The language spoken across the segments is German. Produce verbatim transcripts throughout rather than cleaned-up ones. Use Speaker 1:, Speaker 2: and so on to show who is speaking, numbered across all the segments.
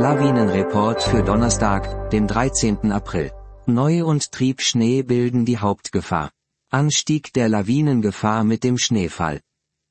Speaker 1: Lawinenreport für Donnerstag, den dreizehnten April. Neu- und Triebschnee bilden die Hauptgefahr. Anstieg der Lawinengefahr mit dem Schneefall.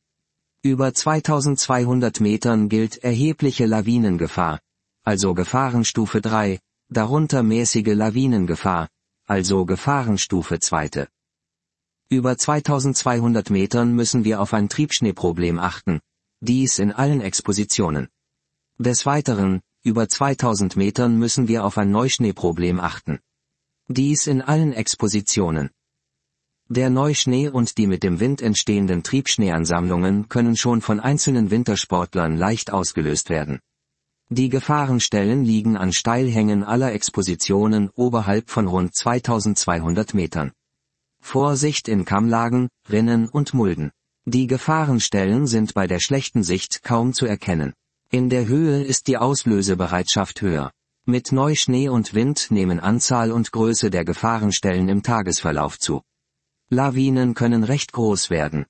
Speaker 1: Über zweitausendzweihundert Metern gilt erhebliche Lawinengefahr, also Gefahrenstufe drei, darunter mäßige Lawinengefahr, also Gefahrenstufe zwei. Über zweitausendzweihundert Metern müssen wir auf ein Triebschneeproblem achten, dies in allen Expositionen. Des Weiteren, über zweitausend Metern müssen wir auf ein Neuschneeproblem achten. Dies in allen Expositionen. Der Neuschnee und die mit dem Wind entstehenden Triebschneeansammlungen können schon von einzelnen Wintersportlern leicht ausgelöst werden. Die Gefahrenstellen liegen an Steilhängen aller Expositionen oberhalb von rund zweitausendzweihundert Metern. Vorsicht in Kammlagen, Rinnen und Mulden. Die Gefahrenstellen sind bei der schlechten Sicht kaum zu erkennen. In der Höhe ist die Auslösebereitschaft höher. Mit Neuschnee und Wind nehmen Anzahl und Größe der Gefahrenstellen im Tagesverlauf zu. Lawinen können recht groß werden.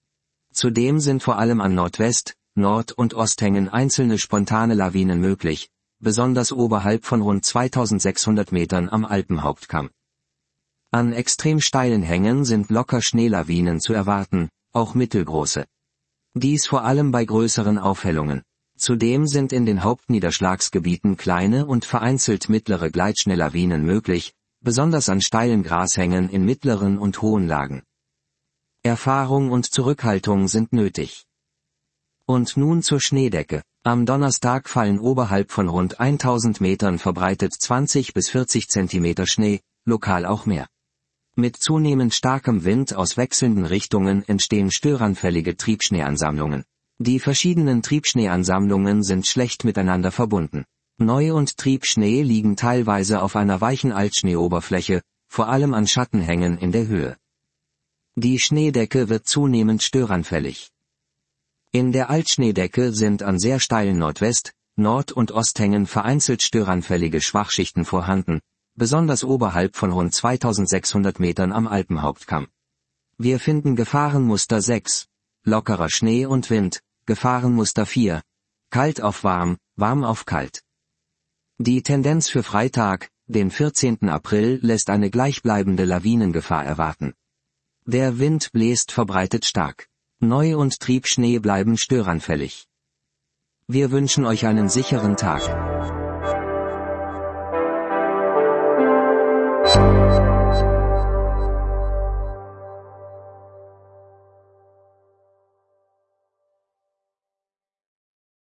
Speaker 1: Zudem sind vor allem an Nordwest-, Nord- und Osthängen einzelne spontane Lawinen möglich, besonders oberhalb von rund zweitausendsechshundert Metern am Alpenhauptkamm. An extrem steilen Hängen sind locker Schneelawinen zu erwarten, auch mittelgroße. Dies vor allem bei größeren Aufhellungen. Zudem sind in den Hauptniederschlagsgebieten kleine und vereinzelt mittlere Gleitschneelawinen möglich, besonders an steilen Grashängen in mittleren und hohen Lagen. Erfahrung und Zurückhaltung sind nötig. Und nun zur Schneedecke. Am Donnerstag fallen oberhalb von rund tausend Metern verbreitet zwanzig bis vierzig Zentimeter Schnee, lokal auch mehr. Mit zunehmend starkem Wind aus wechselnden Richtungen entstehen störanfällige Triebschneeansammlungen. Die verschiedenen Triebschneeansammlungen sind schlecht miteinander verbunden. Neu- und Triebschnee liegen teilweise auf einer weichen Altschneeoberfläche, vor allem an Schattenhängen in der Höhe. Die Schneedecke wird zunehmend störanfällig. In der Altschneedecke sind an sehr steilen Nordwest-, Nord- und Osthängen vereinzelt störanfällige Schwachschichten vorhanden, besonders oberhalb von rund zweitausendsechshundert Metern am Alpenhauptkamm. Wir finden Gefahrenmuster sechs, lockerer Schnee und Wind, Gefahrenmuster vier, kalt auf warm, warm auf kalt. Die Tendenz für Freitag, den vierzehnten April, lässt eine gleichbleibende Lawinengefahr erwarten. Der Wind bläst verbreitet stark. Neu- und Triebschnee bleiben störanfällig. Wir wünschen euch einen sicheren Tag.